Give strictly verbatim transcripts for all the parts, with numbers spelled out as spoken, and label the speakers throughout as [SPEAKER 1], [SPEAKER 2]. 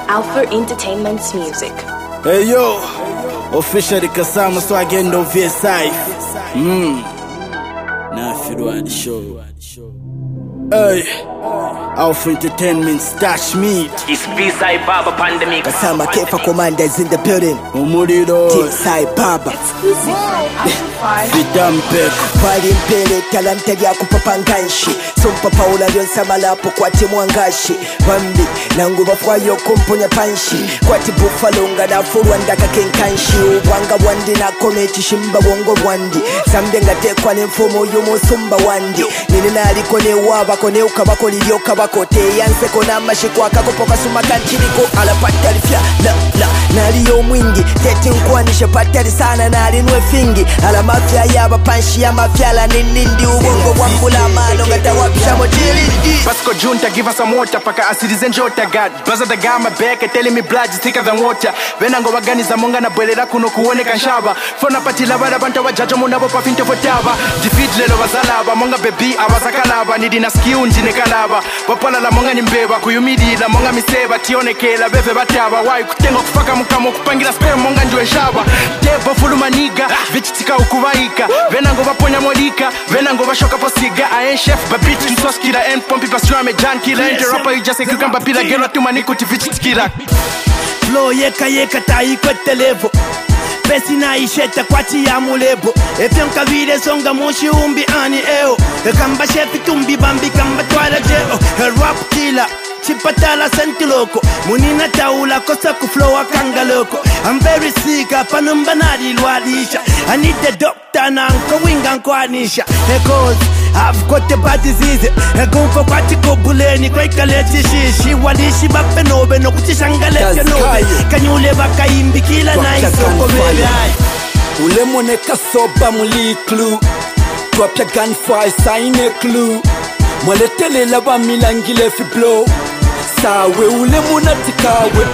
[SPEAKER 1] Alpha Entertainment's music.
[SPEAKER 2] Hey yo, officially Kasama so again no V S I. Hmm. Now if you do the show. Hey, Alpha Entertainment stash meet.
[SPEAKER 3] It's B-Side Baba Pandemic.
[SPEAKER 4] Kasama Kefa Commanders in the building.
[SPEAKER 2] Umurido.
[SPEAKER 4] T-Side Baba.
[SPEAKER 1] Exclusive from Alpha five.
[SPEAKER 2] Vidampek.
[SPEAKER 4] Pali mpele talanta ya kupapanganshi. Sumpa paula yonsa malapo kwa timu wangashi. Wambi, nangu wafwayo kumpunya panshi. Kwa tibu falunga na furuanda kakenkanshi. Wanga wandi na kometi shimba wongo wandi. Samdenga tekwa ni mfumo yumu sumba wandi. Nilina alikone waba kone ukabako liyo kabako. Te yanse kona mashikwa kakopoka sumakanchiriko. Ala patari fya la la. Naliyo mwingi. Teti nkwanisha patari sana na alinwe fingi. Ala mafya yaba panshi ya mafyala ninindi. Uwongo wambula mano ngata wapisha mojili.
[SPEAKER 5] Pasco Junta give us some water. Paka asidize njota God. Brother the guy my back telling me blood is thicker than water. Venango wagani za monga na bwelera kuno kuone kanshaba. Fona patila wada banta wajajo munabo pa finte fotaba. Defeat lelo wazalaba. Monga baby awazakalaba. Nidi na skiu njine kalaba. Wapala la monga nimbeba. Kuyumidi la monga miseba. Tione kela bebe bataba. Wai kutengo kufaka mukamo kupangira spare monga njwe shaba. Debo fulu maniga. Vichitika ukuvaika. Venango waponya molika. Venango washoka posiga. I ain't chef but bitch nsos killer. And pompi pasua me jan killer. And the rapper you just say kukamba pila. Gelo tu maniku ti vichitikira.
[SPEAKER 6] Flow yeka yeka tai kwete levo. Pesi na isheta kwa chi ya mulebo. Efe mkavire songa moshi umbi ani eo. Kamba shefi tumbi bambi kamba twala jeo. Rap killer chipatala sentiloko. Munina taula kosa kuflow akanga loko. I'm very sick apa numba nadi lwalisha. I need the doctor na nko winga nko anisha. Because I've got the bad disease. Egonko kwati kobuleni kwa ikaleti shishi. Walishi bape nobe no kuchishangalete nobe. Kanyule baka imbi kila na isoko bebe.
[SPEAKER 7] Ule moneka soba muli clue. Drop your gunfire sign a clue. Mwaletele lava milangile fi blow. Sawe ule munatikawe.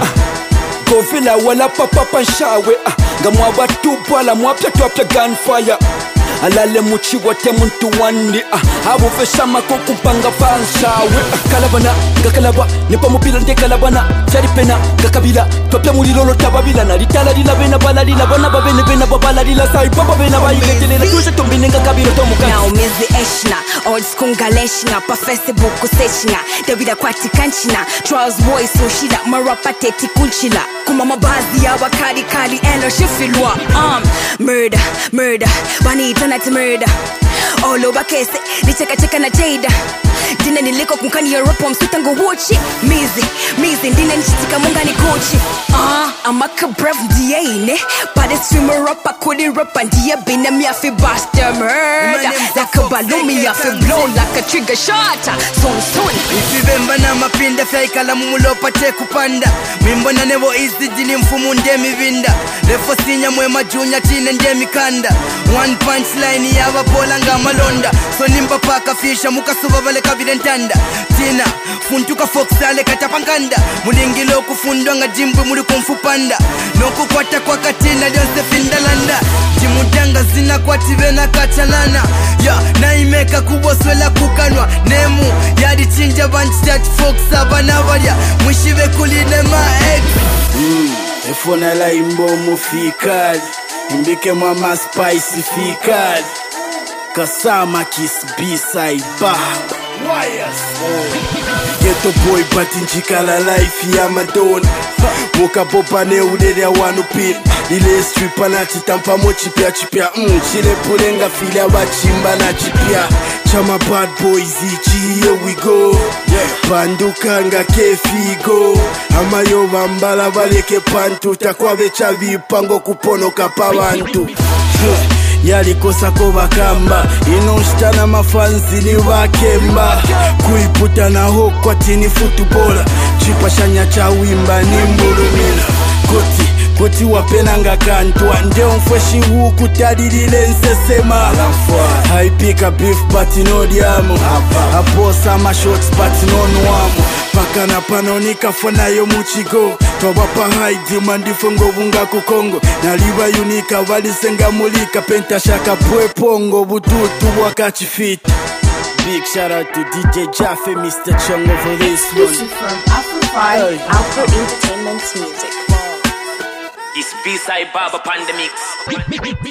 [SPEAKER 7] Govila wala papa panshawe. Gamwa watu bwala mwapya drop your gunfire. Alale muchi wote muntu wandi ah abo feshama ko kupanga fanshawe kalabana ngakalaba nipa mupira nde kalabana cyari pena ngakabila topya muri lolo tababila na litala lila bena balalila bana babene bena babalalila sai papa bena bayigetelela tuje tombine ngakabila tomuka
[SPEAKER 8] now mizi eshna old school galeshna pa Facebook seshna David kwati kanchina Charles boy so shila marapa teti kunchila kuma mabazi ya wakali kali elo shifilwa um murder murder bani to murder all over case nicheka cheka na Jada dina niliko kunkani Europe msuta ngo watch mizi mizi dina nichitika munga ni Gucci ah amaka brave ndiye but the streamer up akudi rap and dia bina mi afi basta murder like a balloon mi afi blow like a trigger shot soon soon
[SPEAKER 6] ifibemba na mapinda fake la mumulo pate kupanda mimbona nevo easy jini mfumu ndemi vinda lefo sinya mwema junior chine ndemi kanda one punchline ya vapola nga malonda so nimba paka fisha muka suba vale kabile ntanda tina funtuka foxale katapanganda mulingilo kufundwa nga jimbu muli kumfupanda noku kwata kwa katina lyonse findalanda timudanga zina kwa tivena kachalana ya naimeka kuboswela kukanwa nemu yadi chinja banchit fox abanavalya mwishive kuline ma ex
[SPEAKER 2] mm, efona la imbo mufikali imbike mama spicy fikali Kasama kiss B-Side Baba Wires Ghetto boy but njikala life ya Madonna Moka boba ne ulele wanu pili Ile stripper na titampa mo chipia chipia Mm, chile pulenga filia wachimba na chipia Chama bad boys ichi, here we go Banduka nga kefigo Amayo bambala baleke pantu Takwa vecha vipango kuponoka pa bantu Yalikosa ko bakamba inoshitana mafanzi ni bakemba kuiputa na hokwa tini footballer chipashanya cha wimba ni mbulumila koti koti wapena nga kantwa nde mfweshi huku tadilile nsesema I pick a beef but no diamo aposa ma shots but no nwamo pakana panonika fona yo muchigo Tobapa haidi mandifongo bunga kukongo Naliba unika walisenga mulika Penta shaka pwe pongo bututu wakachi fit Big shout out to D J Jaffe, Mister Chongo for this one.
[SPEAKER 1] This is from Alpha five, Alpha Entertainment. Entertainment Music.
[SPEAKER 3] It's B-side Baba Pandemics.